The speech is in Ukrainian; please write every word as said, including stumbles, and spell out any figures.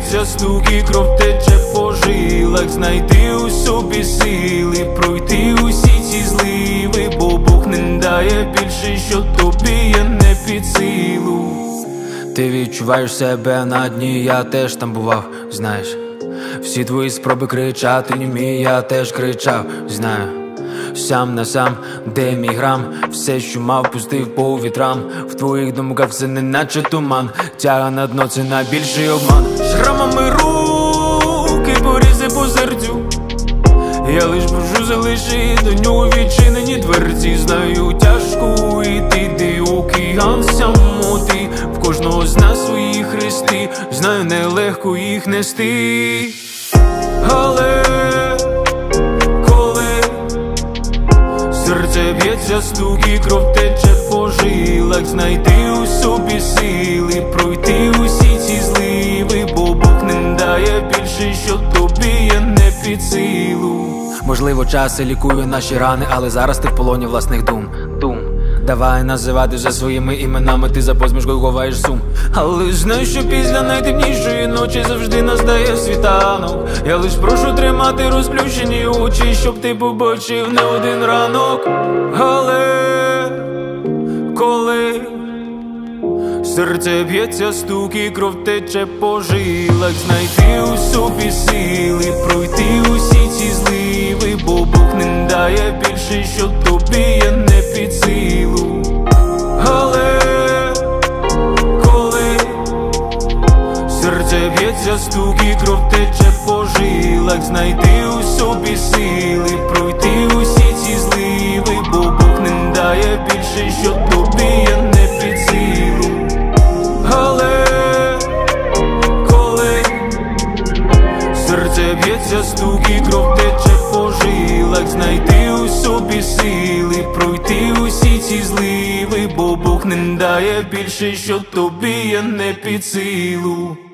б'ється стук і кров тече по жилах. Знайти у собі сили, пройти усі ці зливи, бо Бог не дає більше, що тобі є не під силу. Ти відчуваєш себе на дні, я теж там бував, знаєш. Всі твої спроби кричати німі, я теж кричав, знаю. Сам на сам, де мій грам, все, що мав, пустив по вітрам. В твоїх думках все неначе туман, тяга на дно, це найбільший обман. Шрамами руки, порізи по серцю, я лиш прошу залиши до нього відчинені дверці. Знаю, тяжко йти, де океан самоти, в кожного з нас свої хрести, знаю, нелегко їх нести. Але коли серце б'ється стук і кров тече по жилах, знайти у собі сили, пройти усі ці зливи, бо Бог не дає більше, що тобі є не під силу. Можливо, час і лікує наші рани, але зараз ти в полоні власних дум. Дум. Давай називати вже своїми іменами, ти за посмішкою ховаєш сум. Але знаю, що після найтемнішої ночі завжди настає світанок. Я лиш прошу тримати розплющені очі, щоб ти побачив не один ранок. Але коли серце б'ється стук і кров тече по жилах, знайти у собі сили, пройти усі ці зливи, бо Бог не дає більше, що тобі є не під силу. Але коли серце б'ється стук і кров тече по жилах, знайти у собі сили, пройти усі ці зливи, бо Бог не дає більше, що тобі є не під силу. Але коли серце б'ється стук і кров тече по жилах, знайти у собі сили, пройти усі ці зливи, бо Бог не дає більше, що тобі є не під силу.